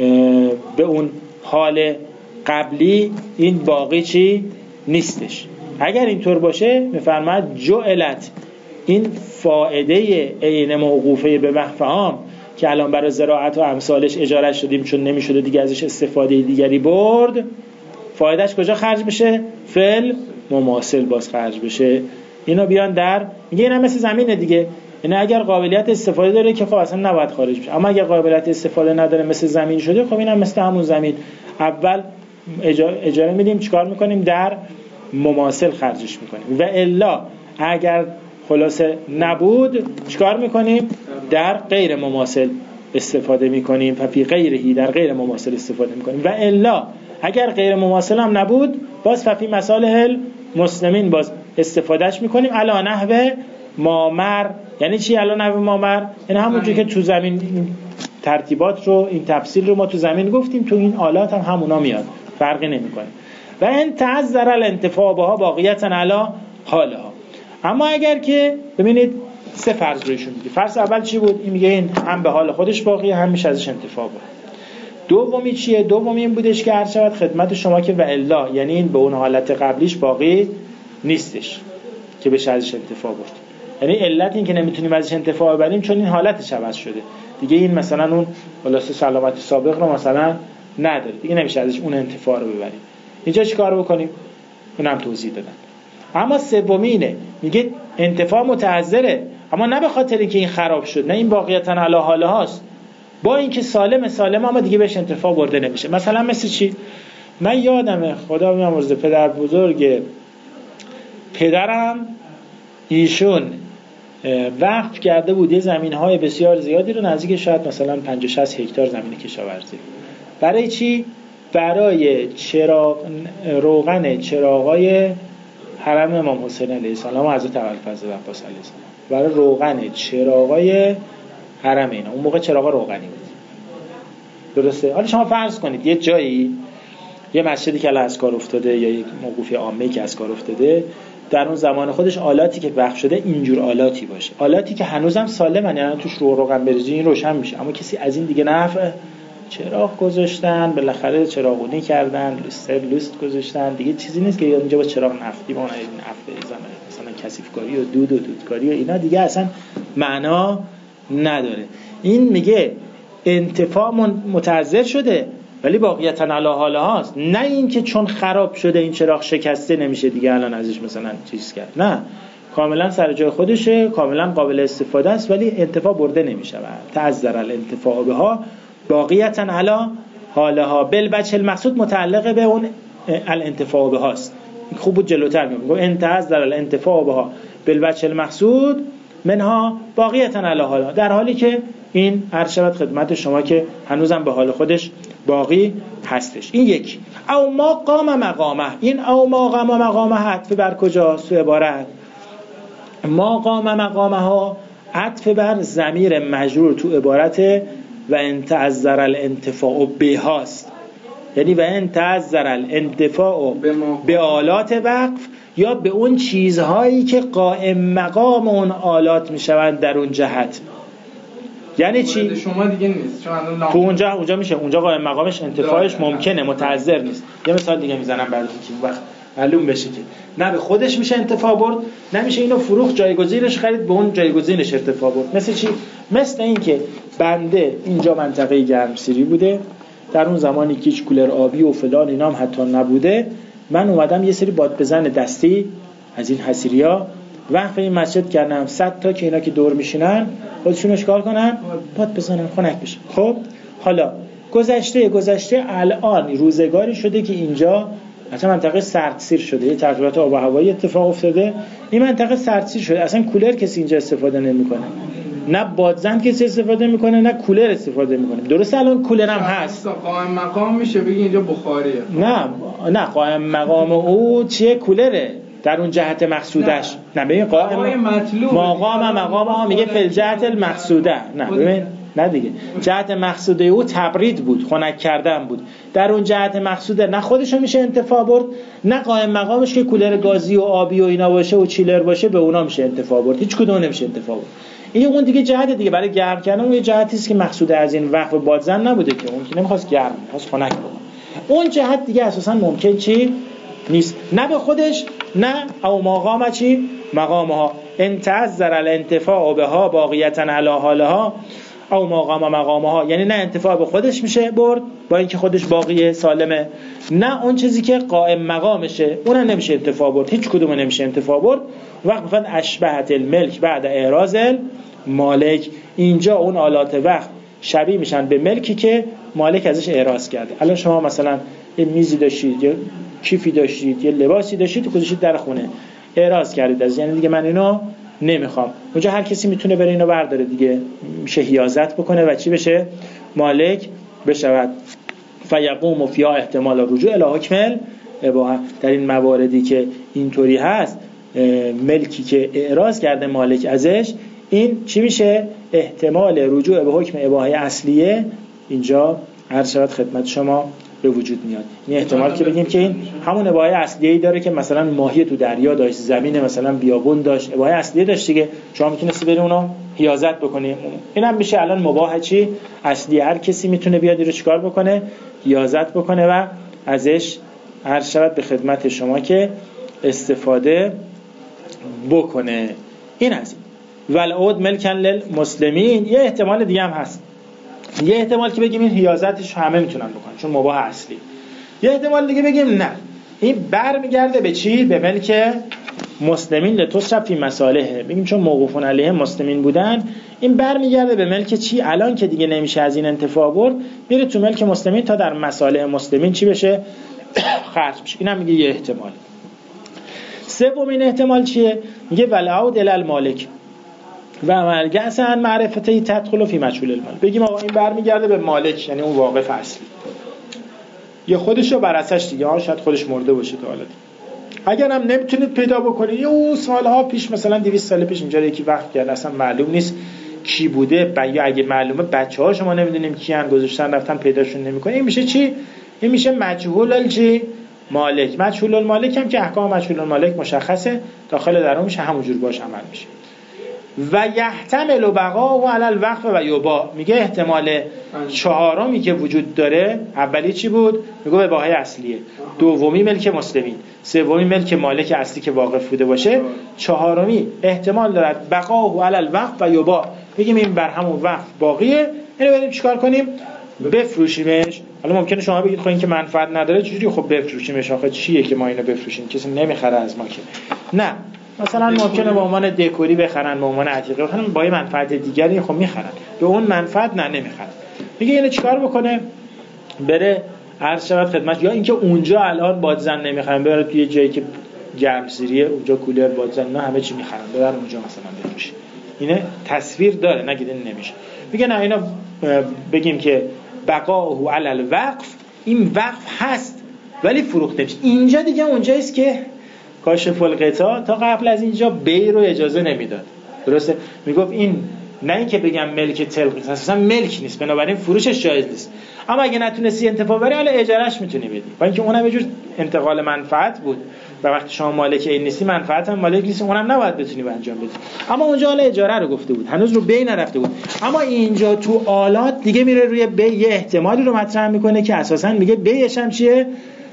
به اون حال قبلی این باقی چی نیستش. اگر اینطور باشه میفرماید جعلت، این فائده عین موقوفه به وقف عام که الان برای زراعت و امثالش اجاره شدیم چون نمیشده دیگه ازش استفاده دیگری برد، فایدهش کجا خرج بشه؟ فعل مماثل باز خرج بشه. اینا بیان در میگه اینا مثل زمینه دیگه، اینا اگر قابلیت استفاده داره که خب اصلا نباید خارج بشه، اما اگر قابلیت استفاده نداره مثل زمین شده، خب اینم مثل همون زمین، اول اجاره, اجاره میدیم، چیکار میکنیم؟ در مماثل خرجش میکنیم. و الا اگر خلاصه نبود چیکار میکنیم؟ در غیر مماثل استفاده میکنیم. ففی غیرهی، در غیر مماثل استفاده میکنیم. و الا اگر غیر مماثل هم نبود، باز ففی مصالح المسلمین باز استفادهش میکنیم. علی نحو مامر، یعنی چی علی نحو مامر؟ یعنی همونجوری که تو زمین ترتیبات رو، این تفصیل رو ما تو زمین گفتیم، تو این آلات هم همونا میاد، فرقی نمیکنه. و ان تعذر الانتفاع بها باقیتا علی حالها. اما اگر که ببینید سه فرض رویشون میگه. فرض اول چی بود؟ این میگه این هم به حال خودش باقیه، هم میشه ازش انتفاع بود. دومی چیه؟ دومی این بودش که هر شود خدمت شما که و الا، یعنی این به اون حالت قبلیش باقی نیستش که بشه ازش انتفاع بود. یعنی علت این که نمیتونیم ازش انتفاع ببریم چون این حالتش عوض شده دیگه، این مثلا اون خلاص سلامت سابق رو مثلا نداره دیگه، نمیشه ازش اون انتفاع رو ببریم. اینجا چیکار بکنیم؟ اونم توضیح دادن. اما سومینه، میگه انتفاع متعذره، اما نه به خاطر اینکه این خراب شد، نه این واقعیتاً علی حاله هاست، با اینکه سالم سالم اما دیگه بهش انتفاع برده نمیشه. مثلا مثل چی؟ من یادمه، خدا بیامرزه، پدر بزرگ پدرم ایشون وقف کرده بود یه زمین‌های بسیار زیادی رو، نزدیک شاید مثلا پنجاه شصت هکتار زمین کشاورزی. برای چی؟ برای چراغ روغن چراغای حرم امام حسین علیه السلام و حضرت ابوالفضل عباس علیه السلام، برای روغن چراغای حرم اینا. اون موقع چراغا روغنی بود، درسته؟ حالا شما فرض کنید یه جایی، یه مسجدی که الان از کار افتاده یا یک موقوفی عامه‌ای که از کار افتاده، در اون زمان خودش آلاتی که وقف شده اینجور آلاتی باشه، آلاتی که هنوزم سالمن، یعنی توش رو روغن بریزی این روشن میشه، اما کسی از این دیگه نفع، چراغ گذاشتن، بالاخره چراغونی کردن، لوستر لوست گذاشتن، دیگه چیزی نیست که اینجا با چراغ نفتی ما نفت بریزن، مثلا کثیفکاری و دود و دودکاری و اینا دیگه اصلا معنا نداره. این میگه انتفاع متعذر شده ولی باقیتا علی حاله هاست، نه این که چون خراب شده این چراغ شکسته نمیشه دیگه الان ازش مثلا چیز کرد، نه، کاملا سر جای خودشه، کاملا قابل استفاده است ولی انتفاع برده نمیشه. تعذر الانتفاع بها باقیتا علی حاله ها بالوجه المقصود متعلق به اون الانتفاع بهاست. خوب بود جلوتر میگم ان تعذر الانتفاع بها بالوجه المقصود منها باقیتا علی حاله، در حالی که این هر شود خدمت شما که هنوزم به حال خودش باقی هستش. این یک. او ما قام مقامه، این او ما قام مقامه عطف بر کجاست تو عبارت؟ ما قام مقامه ها عطف بر ضمیر مجرور تو عبارت و ان تعذر الانتفاع به هاست. یعنی و ان تعذر الانتفاع به آلات وقف یا به اون چیزهایی که قائم مقام اون آلات میشوند در اون جهت. یعنی چی؟ شما دیگه نیست. تو اونجا اونجا میشه، اونجا قائم مقامش انتفاعش ممکنه، متعذر نیست. یه مثال دیگه میزنم براتون که وقت معلوم بشه که نه به خودش میشه انتفاع برد، نمیشه اینو فروخت جایگزینش خرید به اون جایگزینش انتفاع برد. مثل چی؟ مثل این که بنده اینجا منطقه گرمسیری بوده، در اون زمانی که هیچ کولر آبی و فلان اینام حتی نبوده، من اومدم یه سری باد بزن دستی از این حصیریا وقف این مسجد کردم، صد تا که اینا که دور میشینن خودشون اشکال کنن باد بزنن خنک بشه. خب حالا گذشته گذشته الان روزگاری شده که اینجا اصلا منطقه سردسیر شده، یه تغییرات آب و هوایی اتفاق افتاده، این منطقه سردسیر شده، اصلا کولر کسی اینجا استفاده نمیکنه، نه بادزن کسی استفاده میکنه نه کولر استفاده میکنه. درسته الان کولر هم هست، قائم مقام میشه بگی اینجا بخاریه. نه نه قائم مقام او چیه؟ کولره در اون جهت مقصودش. نه, نه ببین قائم مقام مقام ها میگه فل جهت المقصوده. نه ببین نه دیگه، جهت مقصوده او تبرید بود، خنک کردن بود. در اون جهت مقصوده نه خودشو میشه انتفاع برد، نه قائم مقامش که کولر گازی و آبی و اینا باشه و چیلر باشه به اونا میشه انتفاع برد، هیچ کدوم نمیشه انتفاع برد. این اون دیگه جهت دیگه برای گرم کردن، اون یه جهتی است که مقصود از این وقف بادزن نبوده که اون که نمیخواست گرم، میخواست خنک کنه. اون جهت دیگه اساسا ممکن چی نیست، نه به خودش نه او مقام چی مقامها ان تعذر الانتفاع بها باقیتا علی حالها او مقام مقامها، یعنی نه انتفاع به خودش میشه برد با اینکه خودش باقیه سالمه، نه اون چیزی که قائم مقامشه اونم نمیشه انتفاع برد، هیچ کدوم نمیشه انتفاع برد. وقت فقط اشبهت الملک بعد اعراض مالک، اینجا اون آلات وقت شبیه میشن به ملکی که مالک ازش اعراض کرده. الان شما مثلا یه میزی داشتید یا کیفی داشتید یه لباسی داشتید گذاشتید در خونه اعراض کردید از، یعنی دیگه من اینو نمیخوام. اونجا هر کسی میتونه بره اینو برداره دیگه، میشه حیازت بکنه و چی بشه؟ مالک بشود. فیقوم فی احتمال رجوع الی حکم اباحه. در این مواردی که اینطوری هست ملکی که اعراض کرده مالک ازش، این چی میشه؟ احتمال رجوع به حکم اباحه اصلیه اینجا عرض شود خدمت شما به وجود میاد. این احتمال که بگیم که این همون اباحه اصلیه‌ای داره که مثلا ماهی تو دریا داشت، زمین مثلا بیابون داشت، اباحه اصلیه داشت دیگه، شما میتونستی بری اونو حیازت بکنی. اینم میشه الان مباح چی اصلی، هر کسی میتونه بیاد رو چیکار بکنه؟ حیازت بکنه و ازش عرض شود به خدمت شما که استفاده بکنه. این از این ولعود ملکن للمسلمین. یه احتمال دیگه هم هست، یه احتمال که بگیم این حیازتش همه میتونن بکنن چون مباح اصلی. یه احتمال دیگه بگیم نه، این برمیگرده به چی؟ به ملک مسلمین لتصرف فی مصالحه. بگیم چون موقوفون علیه مسلمین بودن، این برمیگرده به ملک چی؟ الان که دیگه نمیشه از این انتفاع برد، میره تو ملک مسلمین تا در مصالح مسلمین چی بشه؟ خرج بشه. اینم میگه یه احتمال. سومین احتمال چیه؟ میگه ولعود الی المالک و مرگسن معرفتی تدخل فی مجهول المال. بگیم آقا این برمیگرده به مالک، یعنی اون واقف اصلی، یا خودشو براسش دیگه، ها شاید خودش مرده باشه تا حالا. اگر هم نمیتونید پیدا بکنید، یا سالها پیش مثلا دویست سال پیش اینجا یکی وقت کرد اصلا معلوم نیست کی بوده، یا اگه معلومه بچه‌ها شما نمیدونیم کیان گذاشتن رفتن پیداشون نمیکنه، این میشه چی؟ این میشه مجهول الچی مالک. مجهول المالک هم که احکام مجهول المالک مشخصه، داخل در اون میشه همونجور باش عمل میشه. و یحتمل بقا و علی الوقف و یبا. میگه احتمال چهارمی که وجود داره، اولی چی بود؟ میگه به اباحه اصلیه، دومی ملک مسلمین، سومی ملک مالک اصلی که واقف بوده باشه، چهارمی احتمال دارد بقا و علی الوقف و یبا. بگیم این بر همون وقف باقیه، اینو بریم چیکار کنیم؟ بفروشیمش. حالا ممکنه شما بگید خب این که منفعت نداره چجوری خب بفروشیمش؟ آخه چیه که ما اینو بفروشیم؟ کسی نمیخره از ما که. نه، مثلا ممکنه به عنوان دکوری بخرن، به عنوان عتیقه بخرن، با یه منفعت دیگری خب میخرن، به اون منفعت نه نمیخرن. میگه اینو چیکار بکنه؟ بره عرض شود خدمت، یا اینکه اونجا الان بادزن نمیخرن، بره توی جایی که گرمسیریه اونجا کولر بادزن نه همه چی میخرن، ببر اونجا مثلا بفروشه. اینه تصویر داره، نگید این نمیشه. میگه نه اینا بگیم که بقاء علی الوقف، این وقف هست ولی فروخته نمیشه. اینجا دیگه اونجاییست که کاشف الغطا تا قبل از اینجا بی رو اجازه نمیداد. درسته؟ میگفت این نه اینکه بگم ملک تلقی اساسا ملک نیست، بنابراین فروشش جایز نیست. اما اگه نتونستی انتفاع بری، حالا اجارهش میتونی بدی، با اینکه اونم یه جور انتقال منفعت بود و وقتی شما مالک این نیستی، منفعت هم مالک نیستی، اونم نباید بتونی انجام بدی. اما اونجا حالا اجاره رو گفته بود، هنوز رو بی نرفته بود. اما اینجا تو آلات دیگه میره روی بی، یه احتمالی رو مطرح میکنه که اساسا میگه بیش هم چیه؟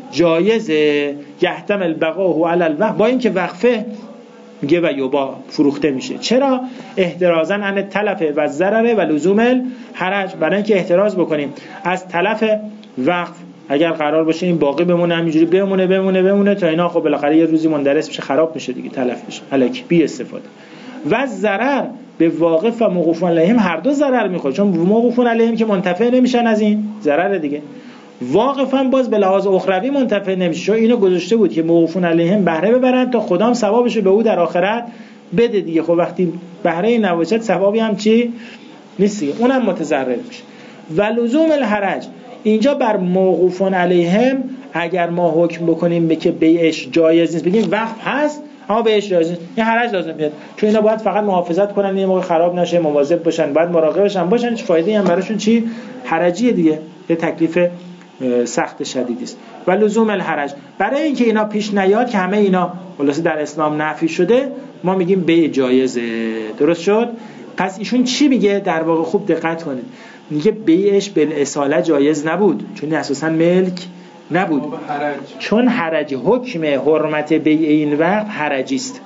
جایزه. یحتمل بقاء علی الوقف، با اینکه وقفه میگه و یوبا فروخته میشه. چرا؟ احترازاً عن تلف و ضرر و لزوم الحرج، برای اینکه احتراز بکنیم از تلف وقف. اگر قرار باشه این باقی بمونه همینجوری بمونه بمونه بمونه تا اینا خب بالاخره یه روزی مندرس میشه، خراب میشه دیگه، تلف میشه، الکی بی استفاده. و ضرر به واقف و موقوفون علیهم هر دو ضرر میخوره، چون موقوفون علیهم که منتفع نمیشن از این ضرر دیگه، واقفا باز به لحاظ اخروی منتفع نمیشه، چون اینو گذاشته بود که موقوفون علیهم بهره ببرن تا خدام ثوابشو به او در آخرت بده دیگه. خب وقتی بهره نباشه ثوابی هم چی نیست دیگه، اونم متضرر میشه. و لزوم الحرج، اینجا بر موقوفون علیهم اگر ما حکم بکنیم به که بیعش جایز نیست، بگیم وقف هست اما بیعش جایز نیست، این حرج لازم بیاد، چون اینا باید فقط محافظت کنن، یه موقع خراب نشه، مواظب باشن، باید مراقبش هم باشن، فایده هم براشون چی؟ حرجیه دیگه، یه تکلیف سخت شدیدی است. و لزوم الحرج، برای اینکه اینا پیش نیاد که همه اینا خلاصه در اسلام نفی شده، ما میگیم بیع جایزه. درست شد؟ پس ایشون چی میگه؟ در واقع خوب دقت کنید، میگه بیعش بالاصاله جایز نبود، چون اساسا ملک نبود، حرج. چون حرج حکم حرمت بیع این وقت حرجی است.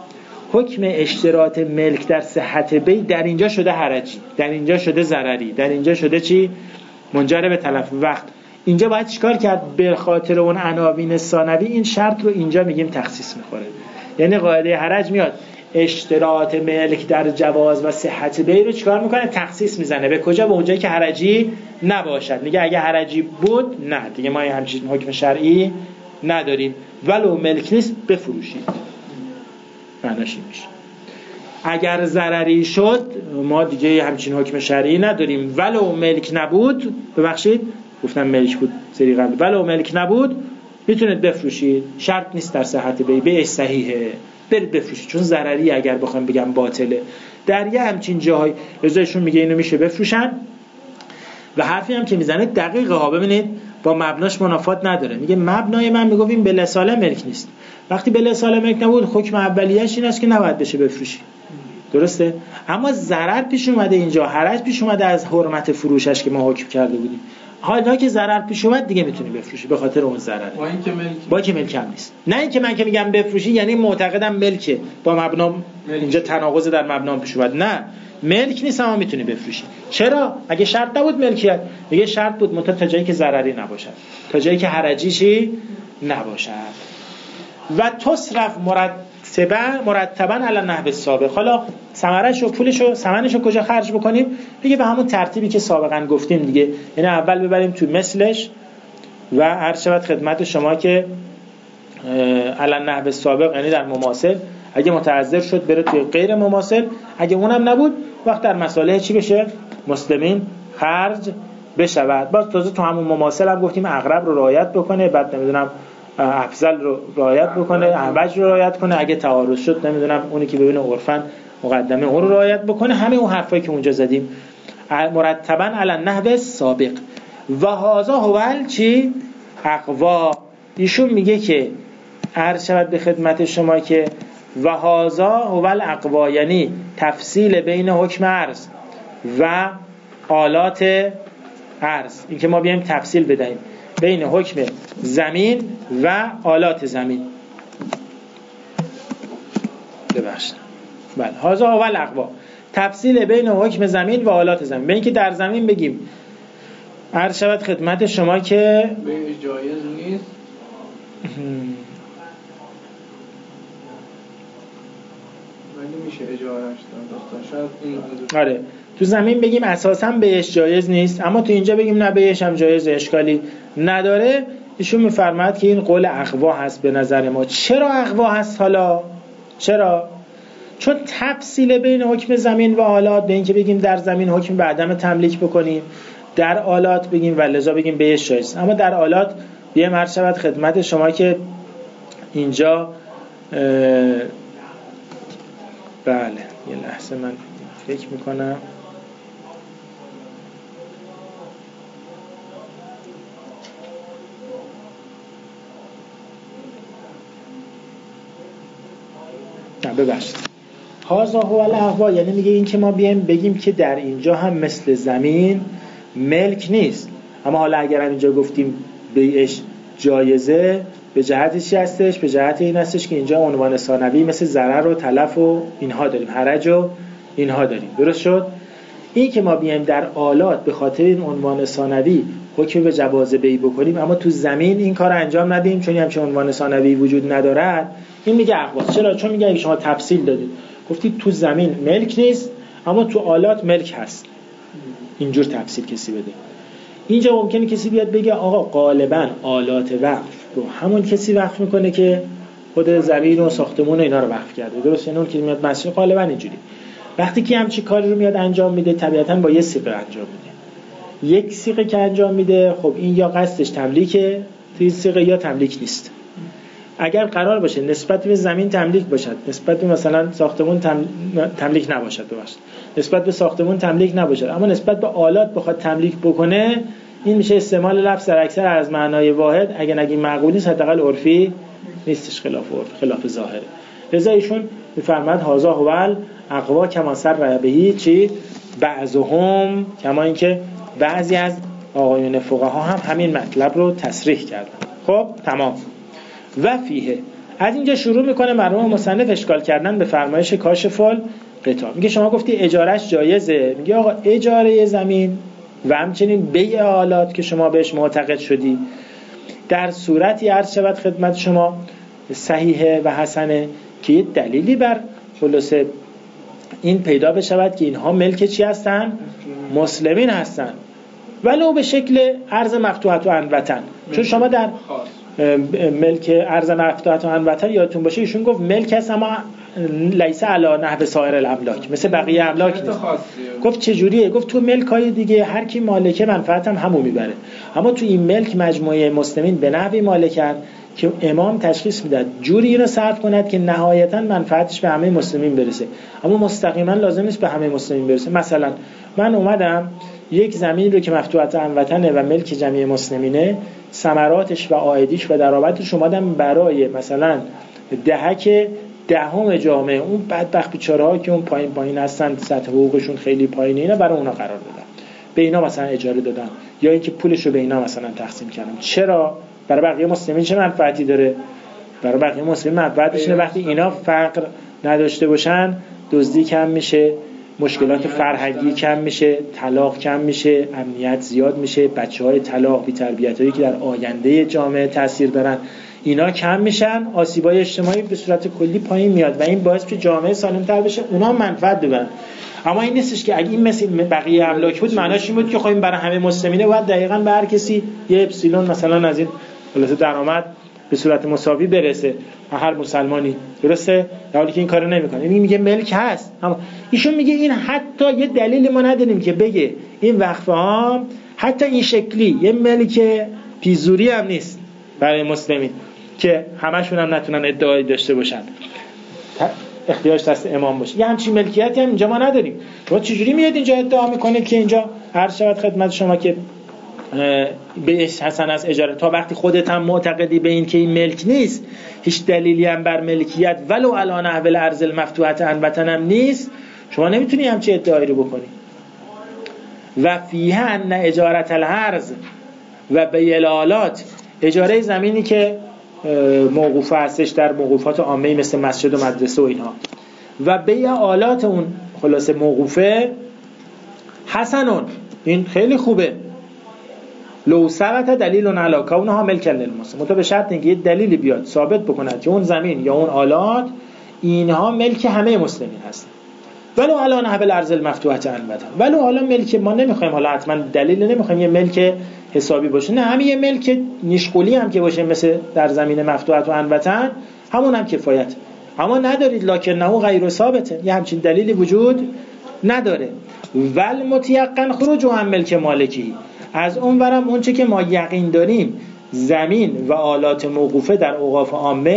حکم اشتراط ملک در صحت بیع در اینجا شده حرجی، در اینجا شده ضرری، در اینجا شده چی؟ منجر به تلف وقت. اینجا باید چیکار کرد؟ به خاطر اون عناوین ثانوی این شرط رو اینجا میگیم تخصیص میخوره. یعنی قاعده حرج میاد اشتراط ملک در جواز و صحت بیع رو چیکار میکنه؟ تخصیص میزنه. به کجا؟ به اونجایی که حرجی نباشد. میگه اگه حرجی بود نه دیگه ما همچین حکم شرعی نداریم، ولو ملک نیست بفروشید، معناش این میشه. اگر ضرری شد ما دیگه همچین حکم شرعی نداریم، ولو ملک نبود، ببخشید گفتم ملک بود سری قبل، ولو ملک نبود میتونید بفروشید، شرط نیست در صحت بیع، بیعش صحیحه، برید بفروشید، چون ضرری اگر بخوام بگم باطله. در یه همچین جاهای رضایشون میگه اینو میشه بفروشن و حرفی هم که میزنه دقیقه ها، ببینید با مبناش منافات نداره. میگه مبنای من میگم بلا ساله ملک نیست، وقتی بلا ساله ملک نبود حکم اولیه‌اش این است که نباید بشه بفروشی، درسته؟ اما ضرر پیش اومده اینجا، حرج پیش اومده از حرمت فروشش که ما حکم کرده بودیم. حالا که ضرر پیش اومد دیگه میتونی بفروشی به خاطر اون ضرره، با اینکه ملک با که ملک هم نیست. نه اینکه من که میگم بفروشی یعنی معتقدم ملکه، با مبنا اینجا تناقض در مبنا پیش اومد. نه ملک نیست اما میتونی بفروشی. چرا؟ اگه شرط نبود ملکیت، میگه شرط بود منتها تا جایی که ضرری نباشد، تا جایی که حرجیشی نباشد. و تصرف مرتبا مرتبا علی نحو السابق. حالا ثمرش و پولش و ثمنش رو کجا خرج بکنیم؟ میگه به همون ترتیبی که سابقا گفتیم دیگه، یعنی اول ببریم تو مثلش و هر شود خدمت شما که علی نحو السابق، یعنی در مماثل. اگه متعذر شد بره توی غیر مماثل، اگه اونم نبود وقت در مساله چی بشه؟ مسلمین خرج بشود. باز تازه تو همون مماثل هم گفتیم اقرب رو رعایت بکنه، بعد نمیدونم افضل رو رعایت بکنه، اعوج رو رعایت کنه، اگه تعارض شد نمیدونم اونی که ببینه عرفن مقدمه اون رو رعایت بکنه. همه اون حرفایی که اونجا زدیم مرتبا علی النحو سابق. و هذا هو چی؟ اقوا. ایشون میگه که عرض شود به خدمت شما که و هذا هو الاقوا، یعنی تفصیل بین حکم عرض و آلات عرض، این که ما بیایم تفصیل بدهیم بین حکم زمین و آلات زمین. ببخشید بله، هذا هو الاقوا، تفصیل بین حکم زمین و آلات زمین. به اینکه در زمین بگیم عرض شود خدمت شما که بیعش جایز نیست، ولی میشه اجارهش داد. شاید این آره تو زمین بگیم اساساً بیعش جایز نیست، اما تو اینجا بگیم نه بیعش هم جایز، اشکالی نداره. ایشون میفرماید که این قول اقوا هست به نظر ما. چرا اقوا هست حالا؟ چرا؟ چون تفصیل بین حکم زمین و آلات، به اینکه بگیم در زمین حکم به عدم تملیک بکنیم، در آلات بگیم ولذا بگیم بیعش جایز. اما در آلات بیایم هر شود خدمت شما که اینجا بله یه لحظه من فکر میکنم. نه ببخشید، هازا هو الاحوا یعنی میگه این که ما بیایم بگیم که در اینجا هم مثل زمین ملک نیست، اما حالا اگر هم اینجا گفتیم بیعش جایزه به جهت چی هستش؟ به جهت این هستش که اینجا عنوان ثانوی مثل ضرر و تلف و اینها داریم، حرج و اینها داریم. درست شد؟ این که ما بیایم در آلات به خاطر این عنوان ثانوی حکم به جواز بیع بکنیم اما تو زمین این کار انجام ندیم چون همچین عنوان ثانوی وجود ندارد، این میگه اقواس. چرا؟ چون میگه اگه شما تفصیل دادید گفتید تو زمین ملک نیست اما تو آلات ملک هست، اینجور تفصیل کسی بده. اینجا ممکنه کسی بیاد بگه آقا غالبا آلات وقف رو همون کسی وقف میکنه که خود زمین و ساختمون و اینا رو وقف کرده. درست؟ یعنی اون که میاد مسجد غالبا اینجوری وقتی که همچین کاری رو میاد انجام میده طبیعتاً با یه صیغه انجام میده. یک صیغه که انجام میده خب این یا قصدش تملیکه تو این صیغه یا تملیک نیست. اگر قرار باشه نسبت به زمین تملیک باشد، نسبت به مثلا ساختمون تم... تملیک نباشد، ببخشید نسبت به ساختمون تملیک نباشد اما نسبت به آلات بخواد تملیک بکنه، این میشه استعمال لفظ در اکثر از معنای واحد. اگه نگی معقول نیست حداقل عرفی نیستش، خلاف عرف، خلاف ظاهره. لذا ایشون میفرماد هازا هو اقوا کما سر بهی چی بعضهم، کما اینکه بعضی از آقایون فقها هم همین مطلب رو تصریح کردن. خب تمام. و فیه از اینجا شروع میکنه مرحوم مصنف اشکال کردن به فرمایش کاشف الغطا. میگه شما گفتی اجارش جایزه، میگه آقا اجاره زمین و همچنین بیع آلات که شما بهش معتقد شدی در صورتی عرض شود خدمت شما صحیحه و حسنه که یه دلیلی بر خلاصه این پیدا بشود که اینها ملک چی هستن؟ مسلمین هستن، ولو به شکل ارض مفتوحه و عنوتن. چون شما در ملک ارض مفتوحه و عنوتن یادتون باشه ایشون گفت ملک هست اما لیس علی نحو سایر الاملاک، مثل بقیه املاک نیست. گفت چه جوریه؟ گفت تو ملک های دیگه هر کی مالکه منفعت هم همون میبره، اما تو این ملک مجموعه مسلمین به نحوی مالکن که امام تشخیص میداد جوری رو صرف کند که نهایتا منفعتش به همه مسلمین برسه، اما مستقیما لازم نیست به همه مسلمین برسه. مثلا من اومدم یک زمین رو که مفتوحه عنوتنه و ملک جمعی مسلمینه، ثمراتش و عایدیش و درآمدش اومدم برای مثلا دهک دهم جامعه، اون بدبخت بیچاره‌ها که اون پایین پایین هستن، سطح حقوقشون خیلی پایینه، اینا برای اونا قرار دادم، به اینا مثلا اجاره دادم، یا اینکه پولش رو به اینا مثلا تقسیم کردم. چرا؟ برای بقیه مسلمین چه منفعتی داره؟ برای بقیه مسلمین منفعتش اینه وقتی اینا فقر نداشته باشن دزدی کم میشه، مشکلات فرهنگی کم میشه، طلاق کم میشه، امنیت زیاد میشه، بچه‌های طلاق بی تربیتایی که در آینده جامعه تاثیر دارن اینا کم میشن، آسیبای اجتماعی به صورت کلی پایین میاد و این باعث که جامعه سالم‌تر بشه، اونا منفعت ببرن. اما این نیستش که اگه این مثل بقیه املاک بود معناش این بود که خواهیم برای همه مسلمینه باید دقیقاً به هر کسی یه اپسیلون مثلا از این خلاصه درآمد به صورت مساوی برسه هر مسلمانی. درسته؟ در حالی که این کارو نمیکنه. این میگه ملک هست، اما ایشون میگه این حتی یه دلیل ما نداریم که بگه این وقفه ها حتی این شکلی یه ملک پیزوری هم نیست برای مسلمین که همشون هم نتونن ادعایی داشته باشن، اختیارش دست امام باشه. یه همچین ملکیتی هم اینجا ما نداریم. شما چجوری میاد اینجا ادعا میکنه که اینجا عرض شود خدمت شما که به حسن از اجاره، تا وقتی خودت هم معتقدی به این که این ملک نیست، هیچ دلیلی هم بر ملکیت ولو علی نحو الارض المفتوحه عنوتن هم نیست، شما نمیتونی همچین ادعایی رو بکنی. و فیه ان اجاره الارض و بیع الآلات، اجاره زمینی که موقوفه هستش در موقوفات عامه مثل مسجد و مدرسه و اینها، و بیع آلات اون خلاصه موقوفه، حسنون، این خیلی خوبه، لو ثبت دلیل علی کونها ملکا للمسلم، مطابق شرط اینکه یه دلیلی بیاد ثابت بکند که اون زمین یا اون آلات اینها ملک همه مسلمین هستن، ولو علی نحو الارض المفتوحه عنوتن، ولو حالا ملک ما نمیخوایم حالا حتما دلیل نمیخوایم یه ملک حسابی باشه، نه همین یه ملک نیشغولی هم که باشه مثل در زمین مفتوحه و عنوتن همون هم کفایت. اما ندارید لکنه غیر ثابته، یه همچین دلیلی وجود نداره. ول متیقن خروج عن ملک مالکی، از اون ورم اون چه که ما یقین داریم زمین و آلات موقوفه در اوقاف عامه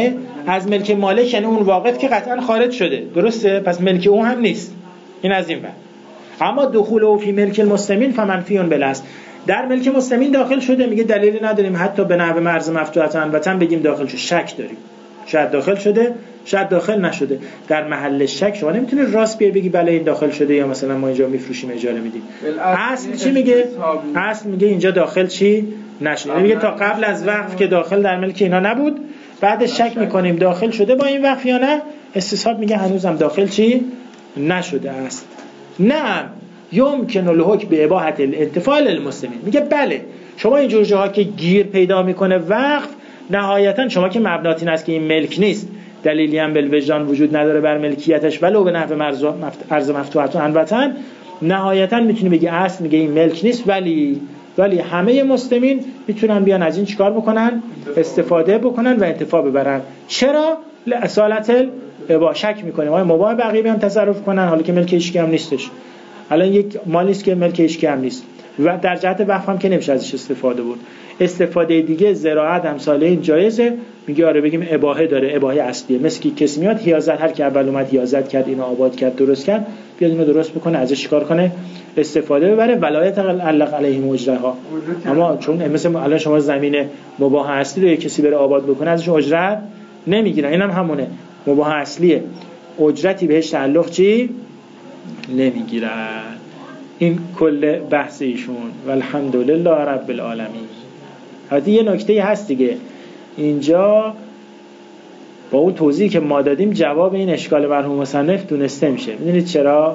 از ملک مالک یعنی اون واقف که قطعا خارج شده، درسته؟ پس ملک اون هم نیست. این از این بر. اما دخول او فی ملک المسلمین فمنفیون بالاصل، در ملک مسلمین داخل شده، میگه دلیلی نداریم حتی به نحو مرز مفتوحه البته بگیم داخل شده، شک داریم شاید داخل شده شاید داخل نشده. در محل شک شما نمیتونی راست بیای بگی بله این داخل شده یا مثلا ما اینجا میفروشیم اجاره میدیم. اصل چی میگه؟ اصل میگه اینجا داخل چی نشده، میگه تا قبل از وقف که داخل در ملک اینا نبود، بعد شک میکنیم داخل شده با این وقف یا نه. استصحاب میگه هنوزم داخل چی نشده است. نه یمکن الحکم به اباحه الانتفاع للمسلمین، میگه بله شما این جور جاها که گیر پیدا میکنه وقف، نهایتا شما که مبنات این است که این ملک نیست، دلیلی هم بالوجدان وجود نداره بر ملکیتش ولو به نحو ارض مفتوحه البته، نهایتا میتونی بگی اصل میگه این ملک نیست، ولی ولی همه مسلمین میتونن بیان از این چیکار بکنن؟ استفاده بکنن و انتفاع ببرن. چرا؟ لاصالت الاباحه. شک میکنیم آیا مباح بقیه بیان تصرف کنن حالا که ملک هیچ کی هم نیستش، الان یک مالی است که ملک هیچ کی هم نیست و در جهت وقف هم که نمیشه ازش استفاده بود. استفاده دیگه زراعت همساله این جایزه، میگه آره بگیم اباحه داره، اباحه اصلیه، مثل کی کسی میاد حیازت، هر کی اول اومد حیازت کرد اینو آباد کرد درست کرد، بیاد اینو درست بکنه ازش کار کنه استفاده ببره، ولایت علق علیهم اجرها. اما چون مثل الان شما زمین مباح اصلی رو کسی بره آباد بکنه ازش اجرت نمیگیرن، اینم هم همونه مباح اصلیه، اجرتی بهش تعلق چی نمیگیرن. این کل بحث ایشون والحمدلله رب العالمین. حتی یه نکته هست دیگه اینجا با اون توضیحی که ما دادیم جواب این اشکال مرحوم مصنف دونسته میشه. میدونید چرا؟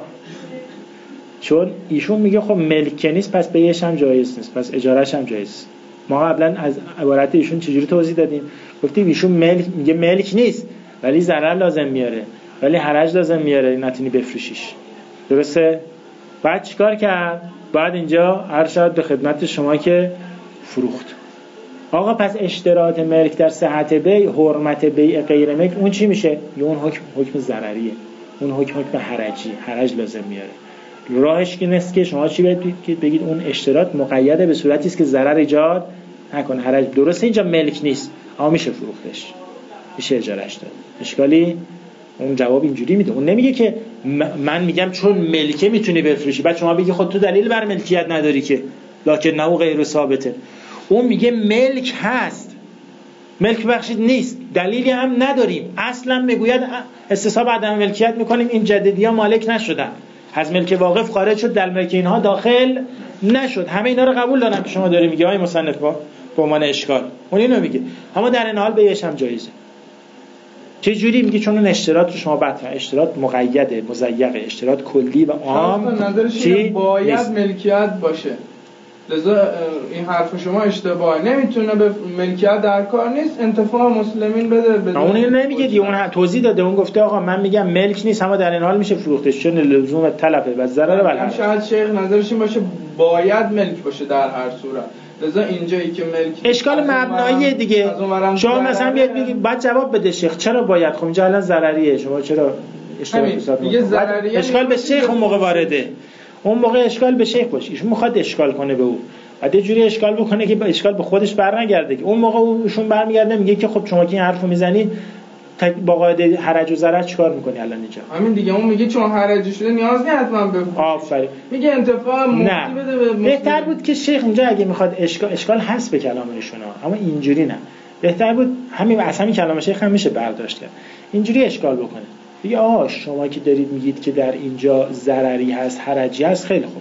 چون ایشون میگه خب ملک نیست پس بیعش هم جایز نیست، پس اجارهش هم جایز نیست. ما قبلا از عبارت ایشون چجوری توضیح دادیم؟ گفتیم ایشون ملک میگه ملک نیست ولی ضرر لازم میاره، ولی حرج لازم میاره، نتونی بفروشیش، درسته؟ بعد چیکار کرد؟ بعد اینجا هر شاید به خدمت شما که فروخت. آقا پس اشتراط ملک در صحت بیع، حرمت بیع غیر ملک، اون چی میشه؟ یه اون حکم حکم ضرریه، اون حکم حکم حرجی، حرج لازم میاره. راهش که نیست که شما چی بگید؟ بگید اون اشتراط مقیده به صورتی است که ضرر ایجاد نکنه، حرج. درسته اینجا ملک نیست اما میشه فروختش، میشه اجارهش داد، اشکالی؟ اون جواب اینجوری میده. اون نمیگه که من میگم چون ملکه میتونی بفروشی بعد شما بگی خود تو دلیل بر ملکیت نداری که لکن نه غیر ثابته. اون میگه ملک هست، ملک بخشید نیست، دلیلی هم نداریم، اصلا میگوید استصحاب عدم ملکیت میکنیم، این جدیدی ها مالک نشدن، از ملک واقف خارج شد، در ملک اینها داخل نشد. همه اینا رو قبول دارم که شما داری میگی های مصنف با به عنوان اشکال، اون اینو میگه، اما در این حال بیعش هم جایزه. چه جوری میگه؟ چون اون اشتراط رو شما بطرح، اشتراط مقیده، مضیقه، اشتراط کلی و عام چی باید نیست. ملکیت باشه. لذا این حرف شما اشتباهه، نمیتونه به ملکیت در کار نیست، انتفاع مسلمین بده بده. اون اینو نمیگه دیگه، اون توضیح داده، اون گفته آقا من میگم ملک نیست اما در این حال میشه فروختش، چون لزوم تلفه و ضرر و الحرج. شاید شیخ نظرش این باشه باید ملک باشه در هر صورت. لذا اینجایی که ملک اشکال مبنایی دیگه، شما مثلا بیاد بگید بعد جواب بده شیخ چرا باید، خب اینجا الان ضرریه، شما چرا اشتراط حساب می‌کنید؟ اشکال به شیخ اون موقع وارده، اون موقع اشکال به شیخ باشه، ایشون میخواد اشکال کنه به او، بعد یه جوری اشکال بکنه که اشکال به خودش برنگرده، که اون موقع ایشون برمیگرده میگه که خب شما که این حرفو میزنی با قاعده حرج و ضرر چیکار میکنی الان اینجا؟ همین دیگه، اون میگه چون حرج شده نیاز نیست حتما بفروش. آفرین. میگه انتفاع مفتی بده به بهتر بود که شیخ اینجا اگه میخواد اشکال اشکال هست به کلام ایشون، اما اینجوری نه، بهتر بود همین از همین کلام شیخ هم میشه برداشت کرد، اینجوری اشکال بکنه دیگه. آه شما که دارید میگید که در اینجا ضرری هست حرجی هست، خیلی خوب،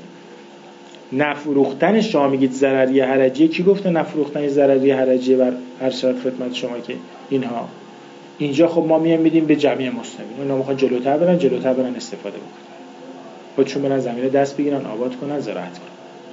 نفروختن شما میگید ضرری حرجی، کی گفته نفروختن ضرری حرجی بر هر شرط خدمت شما که اینها اینجا خب ما میایم میدیم به جمعی مسلمین، اونا میخوان جلوتر برن جلوتر برن استفاده بکنن، خودشون برن زمین دست بگیرن آباد کنن زراعت کنن،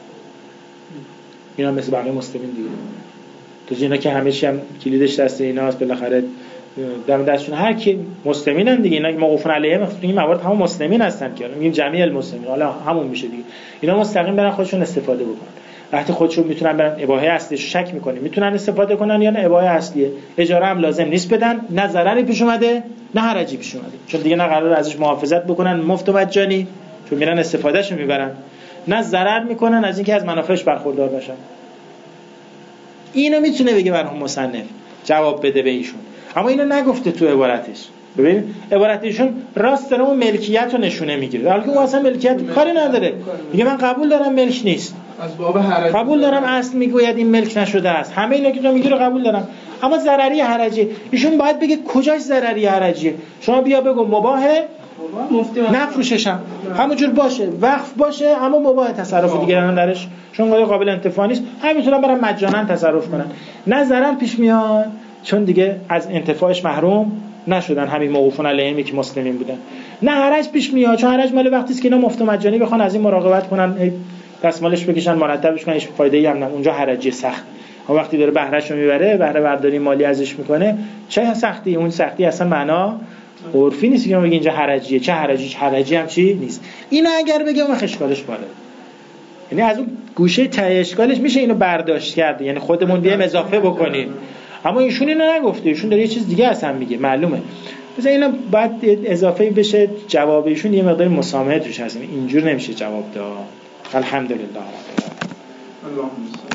اینا مثل بقیه مسلمین دیگه. تو اینا که همه چی هم کلیدش دست ایناست، بالاخره در دستشون هر کی مسلمینن دیگه، اینا موقوفن علیه این موارد همون مسلمین هستن که میگیم جمعی المسلمین، حالا همون میشه دیگه، اینا مستقیم برن خودشون استفاده بکنن، وقتی خودشون میتونن برن اباحه اصلیش شک میکنیم میتونن استفاده کنن یا نه اباحه اصلیه، اجاره هم لازم نیست بدن، نه ضرری پیش اومده نه حرجی پیش اومده، چون دیگه نه قرار ازش محافظت بکنن مفت و مجانی چون میرن استفادهشو میبرن، نه ضرر میکنن از اینکه از منافعش برخوردار بشن. اینو میتونه بگه مرحوم مصنف جواب بده به ایشون. اما اینو نگفته تو عبارتش. ببین عبارتشون راست داره اون ملکیت رو نشونه میگیره، در حالی که اون اصلا ملکیت کاری نداره. میگه من قبول دارم ملک نیست، از باب حرج قبول دارم اصل میگوید این ملک نشده است، همه اینا که تو میگی رو قبول دارم، اما ضرری حرجی. ایشون باید بگه کجاش ضرری حرجیه. شما بیا بگو مباهه نفروششم، همونجور باشه، وقف باشه، اما مباح تصرف دیگران درش، چون قابل انتفاع نیست، همینطورا برام مجانا تصرف کنن، نه ضرر پیش میاد چون دیگه از انتفاعش محروم نشدن همین موقوفون علیهمی که مسلمین بودن، نه حرج پیش میاد چون حرج مال وقتی است که اینا مفت و مجانی بخوان از این مراقبت کنن، دستمالش بکشن، مرتبش کنن، هیچ فایده‌ای هم نه، اونجا حرجی سخت. اون وقتی داره بهرهش رو میبره، بهره برداری مالی ازش میکنه، چه سختی، اون سختی اصلا معنا عرفی نیست که ما بگیم اینجا حرجیه، چه حرجی، حرجی هم چی نیست. اینو اگر بگم اون اشکالش بالا، یعنی از اون گوشه ته اشکالش میشه اینو برداشت کرد، یعنی خودمون بیایم اضافه بکنیم، اما ایشون اینو نگفته، ایشون داره یه چیز دیگه اصلا میگه، معلومه. مثلا اینا باید اضافه بشه، جواب ایشون یه مقدار مسامحه توش هست، اینجور نمیشه جواب داد. الحمدلله.